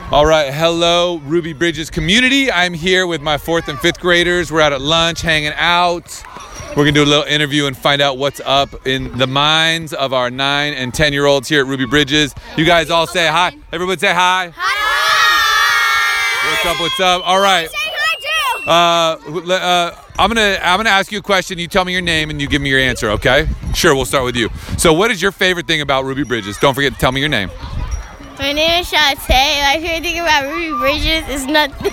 All right, hello, Ruby Bridges community. I'm here with my 4th and 5th graders. We're out at lunch, hanging out. We're gonna do a little interview and find out what's up in the minds of our 9 and 10-year-olds here at Ruby Bridges. You guys all say hi. Everybody say hi. Hi. What's up? All right. Say hi too. I'm gonna ask you a question. You tell me your name and you give me your answer, okay? Sure, we'll start with you. So what is your favorite thing about Ruby Bridges? Don't forget to tell me your name. My name is Shantae. My favorite thing about Ruby Bridges is nothing.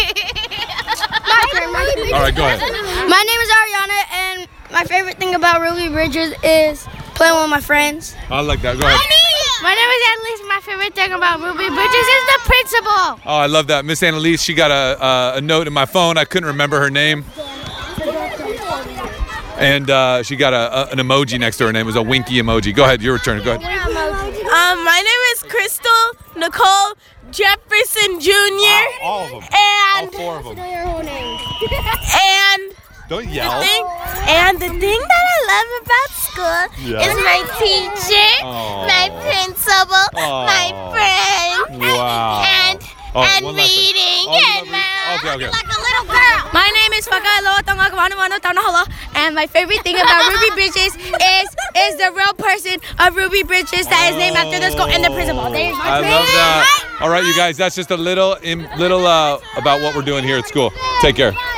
All right, go ahead. My name is Ariana, and my favorite thing about Ruby Bridges is playing with my friends. I like that. Go ahead. My name is Annalise. My favorite thing about Ruby Bridges is the principal. Oh, I love that. Miss Annalise, she got a note in my phone. I couldn't remember her name. And she got an emoji next to her name. It was a winky emoji. Go ahead, your turn. Go ahead. My name is Crystal Nicole Jefferson Jr. Wow, all of them. And all 4 of them. and Don't yell. the thing that I love about school Yeah. is my teacher, Aw. my principal, my Aw. friends, Wow. and Oh, one last thing. reading. Oh, you and love reading? Okay. like a little girl. My name is and my favorite thing about Ruby Bridges is the real person of Ruby Bridges that is named after the school and the principal. There's my I love that. All right, you guys, that's just a little about what we're doing here at school. Take care.